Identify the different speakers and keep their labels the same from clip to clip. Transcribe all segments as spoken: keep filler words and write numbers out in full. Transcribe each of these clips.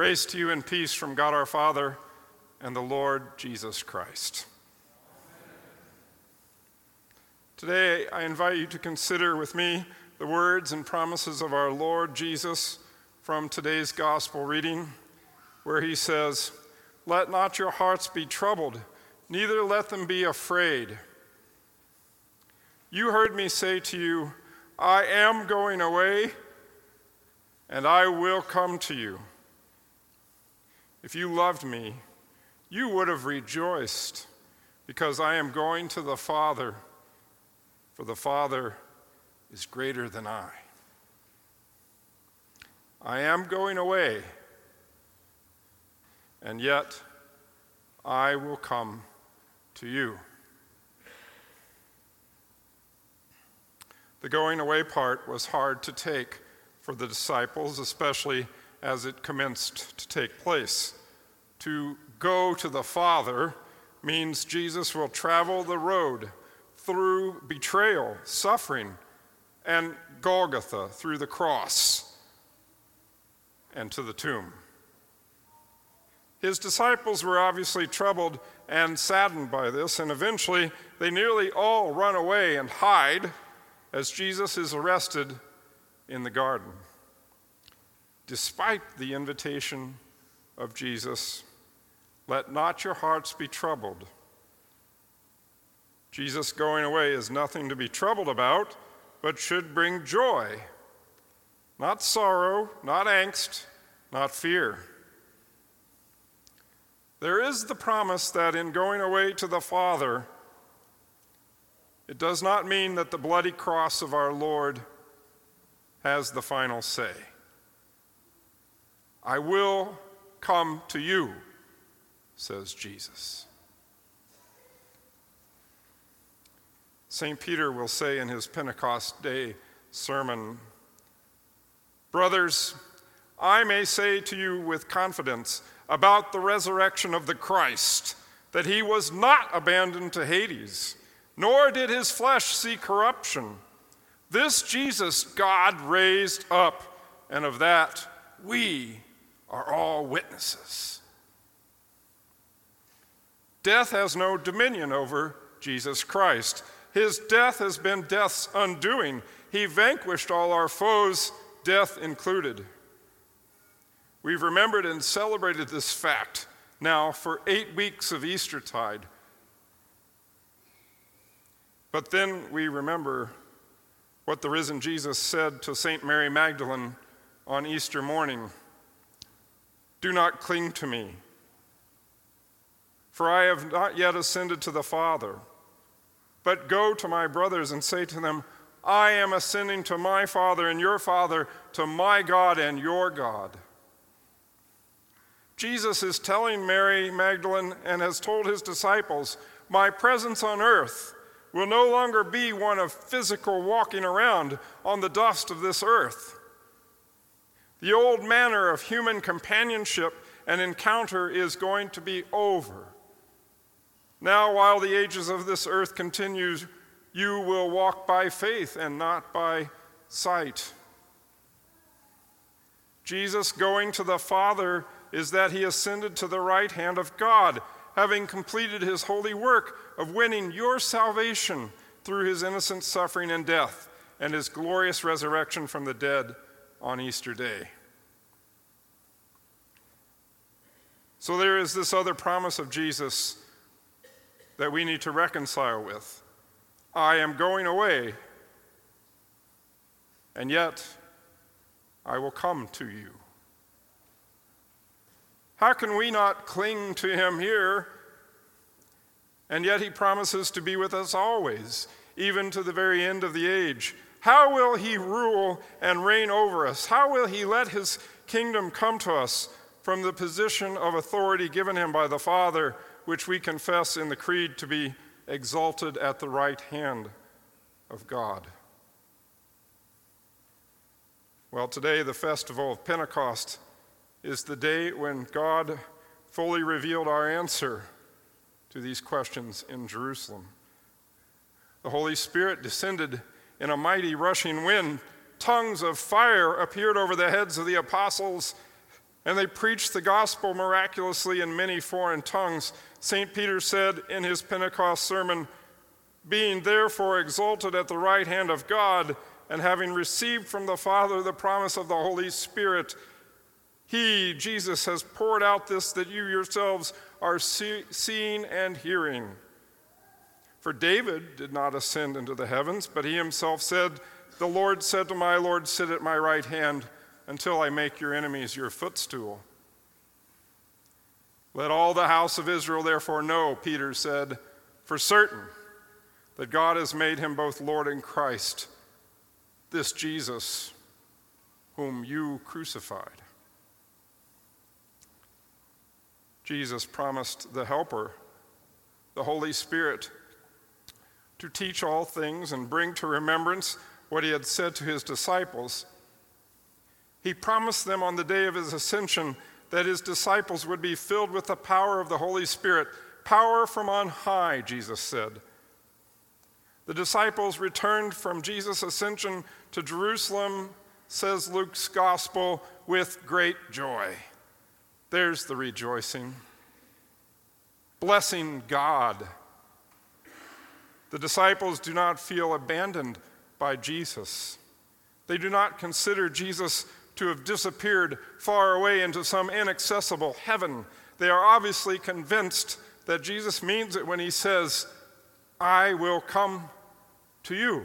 Speaker 1: Grace to you and peace from God our Father and the Lord Jesus Christ. Today, I invite you to consider with me the words and promises of our Lord Jesus from today's gospel reading, where he says, "Let not your hearts be troubled, neither let them be afraid. You heard me say to you, I am going away, and I will come to you. If you loved me, you would have rejoiced, because I am going to the Father, for the Father is greater than I. I am going away, and yet I will come to you." The going away part was hard to take for the disciples, especially as it commenced to take place. To go to the Father means Jesus will travel the road through betrayal, suffering, and Golgotha, through the cross, and to the tomb. His disciples were obviously troubled and saddened by this, and eventually they nearly all run away and hide as Jesus is arrested in the garden. Despite the invitation of Jesus, let not your hearts be troubled. Jesus going away is nothing to be troubled about, but should bring joy, not sorrow, not angst, not fear. There is the promise that in going away to the Father, it does not mean that the bloody cross of our Lord has the final say. I will come to you, says Jesus. Saint Peter will say in his Pentecost Day sermon, "Brothers, I may say to you with confidence about the resurrection of the Christ, that he was not abandoned to Hades, nor did his flesh see corruption. This Jesus God raised up, and of that we are all witnesses." Death has no dominion over Jesus Christ. His death has been death's undoing. He vanquished all our foes, death included. We've remembered and celebrated this fact now for eight weeks of Eastertide. But then we remember what the risen Jesus said to Saint Mary Magdalene on Easter morning. "Do not cling to me, for I have not yet ascended to the Father. But go to my brothers and say to them, I am ascending to my Father and your Father, to my God and your God." Jesus is telling Mary Magdalene and has told his disciples, my presence on earth will no longer be one of physical walking around on the dust of this earth. The old manner of human companionship and encounter is going to be over. Now, while the ages of this earth continues, you will walk by faith and not by sight. Jesus going to the Father is that he ascended to the right hand of God, having completed his holy work of winning your salvation through his innocent suffering and death and his glorious resurrection from the dead on Easter Day. So there is this other promise of Jesus that we need to reconcile with. I am going away, and yet I will come to you. How can we not cling to him here, and yet he promises to be with us always, even to the very end of the age? How will he rule and reign over us? How will he let his kingdom come to us from the position of authority given him by the Father, which we confess in the Creed to be exalted at the right hand of God? Well, today, the festival of Pentecost is the day when God fully revealed our answer to these questions in Jerusalem. The Holy Spirit descended in a mighty rushing wind. Tongues of fire appeared over the heads of the apostles, And they preached the gospel miraculously in many foreign tongues. Saint Peter said in his Pentecost sermon, "Being therefore exalted at the right hand of God, and having received from the Father the promise of the Holy Spirit, he, Jesus, has poured out this that you yourselves are see- seeing and hearing. For David did not ascend into the heavens, but he himself said, 'The Lord said to my Lord, sit at my right hand until I make your enemies your footstool.' Let all the house of Israel therefore know," Peter said, "for certain that God has made him both Lord and Christ, this Jesus whom you crucified." Jesus promised the Helper, the Holy Spirit, to teach all things and bring to remembrance what he had said to his disciples. He promised them on the day of his ascension that his disciples would be filled with the power of the Holy Spirit, power from on high, Jesus said. The disciples returned from Jesus' ascension to Jerusalem, says Luke's gospel, with great joy. There's the rejoicing. Blessing God. The disciples do not feel abandoned by Jesus. They do not consider Jesus to have disappeared far away into some inaccessible heaven. They are obviously convinced that Jesus means it when he says, "I will come to you."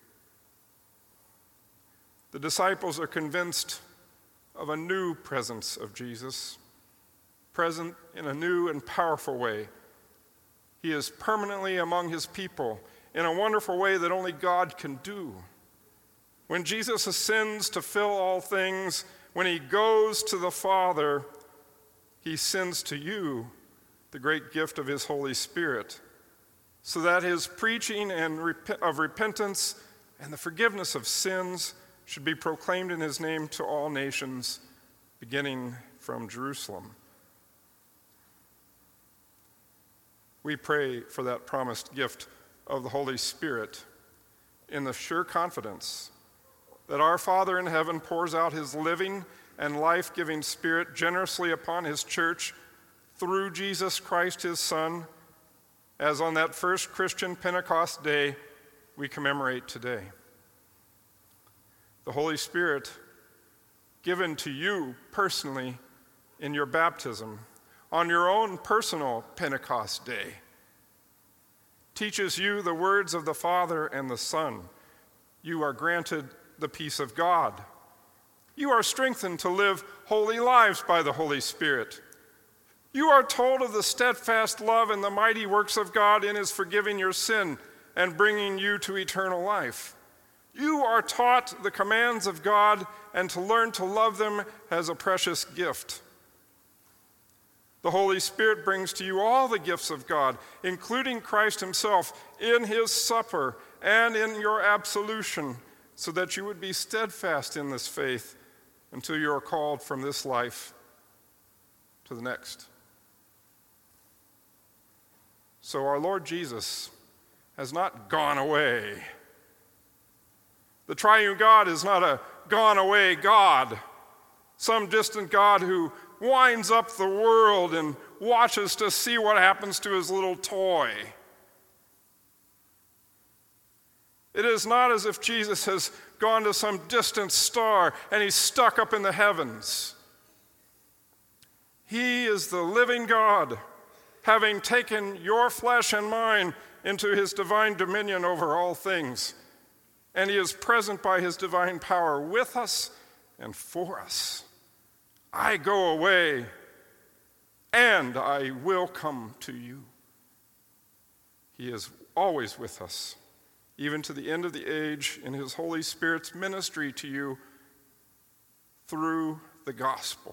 Speaker 1: The disciples are convinced of a new presence of Jesus, present in a new and powerful way. He is permanently among his people in a wonderful way that only God can do. When Jesus ascends to fill all things, when he goes to the Father, he sends to you the great gift of his Holy Spirit, so that his preaching and rep- of repentance and the forgiveness of sins should be proclaimed in his name to all nations, beginning from Jerusalem. We pray for that promised gift of the Holy Spirit in the sure confidence that our Father in heaven pours out his living and life-giving Spirit generously upon his church through Jesus Christ, his Son, as on that first Christian Pentecost day we commemorate today. The Holy Spirit, given to you personally in your baptism, on your own personal Pentecost day, teaches you the words of the Father and the Son. You are granted the peace of God. You are strengthened to live holy lives by the Holy Spirit. You are told of the steadfast love and the mighty works of God in his forgiving your sin and bringing you to eternal life. You are taught the commands of God and to learn to love them as a precious gift. The Holy Spirit brings to you all the gifts of God, including Christ himself, in his supper and in your absolution, so that you would be steadfast in this faith until you are called from this life to the next. So our Lord Jesus has not gone away. The triune God is not a gone away God, some distant God who winds up the world and watches to see what happens to his little toy. It is not as if Jesus has gone to some distant star and he's stuck up in the heavens. He is the living God, having taken your flesh and mine into his divine dominion over all things. And he is present by his divine power with us and for us. I go away, and I will come to you. He is always with us, even to the end of the age, in his Holy Spirit's ministry to you through the gospel.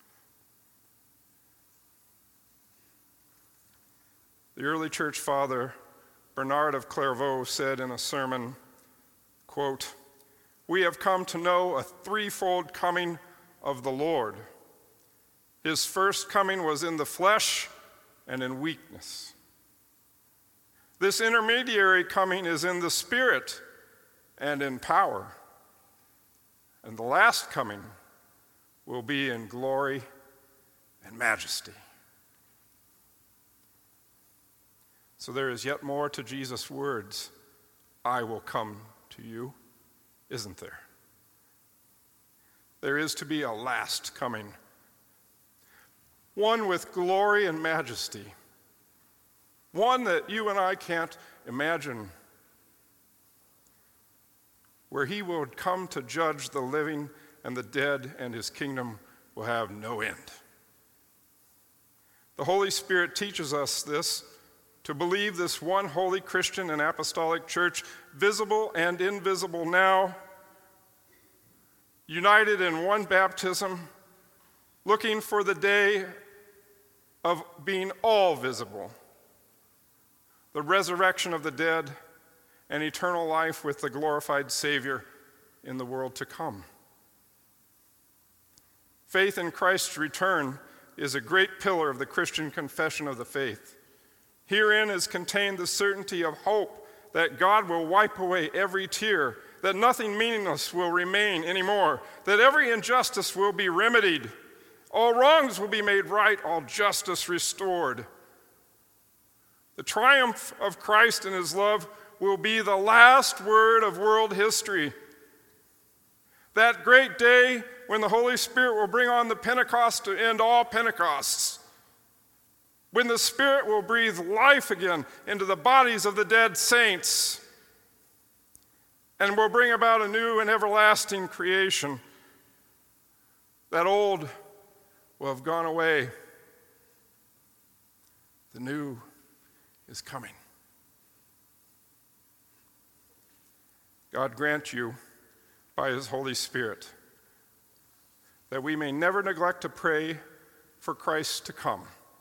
Speaker 1: The early church father, Bernard of Clairvaux, said in a sermon, quote, "We have come to know a threefold coming of the Lord. His first coming was in the flesh and in weakness. This intermediary coming is in the Spirit and in power. And the last coming will be in glory and majesty. So there is yet more to Jesus' words, I will come to you, isn't there? There is to be a last coming, one with glory and majesty, one that you and I can't imagine, where he will come to judge the living and the dead, and his kingdom will have no end. The Holy Spirit teaches us this, to believe this one holy Christian and apostolic church, visible and invisible now, united in one baptism, looking for the day of being all visible, the resurrection of the dead, and eternal life with the glorified Savior in the world to come. Faith in Christ's return is a great pillar of the Christian confession of the faith. Herein is contained the certainty of hope that God will wipe away every tear, that nothing meaningless will remain anymore, that every injustice will be remedied, all wrongs will be made right, all justice restored. The triumph of Christ and his love will be the last word of world history. That great day when the Holy Spirit will bring on the Pentecost to end all Pentecosts, when the Spirit will breathe life again into the bodies of the dead saints and will bring about a new and everlasting creation. That old will have gone away. The new is coming. God grant you, by his Holy Spirit, that we may never neglect to pray for Christ to come.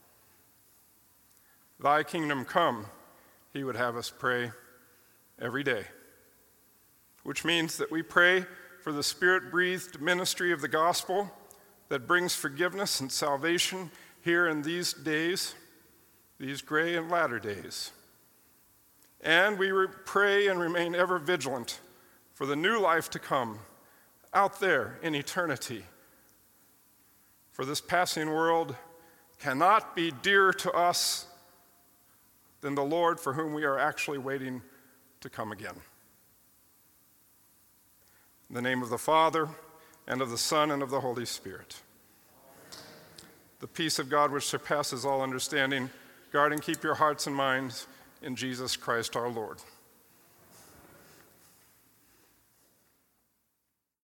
Speaker 1: Thy kingdom come, he would have us pray every day, which means that we pray for the Spirit-breathed ministry of the gospel that brings forgiveness and salvation here in these days, these gray and latter days. And we pray and remain ever vigilant for the new life to come out there in eternity. For this passing world cannot be dearer to us than the Lord for whom we are actually waiting to come again. In the name of the Father, and of the Son, and of the Holy Spirit. The peace of God which surpasses all understanding, guard and keep your hearts and minds in Jesus Christ our Lord.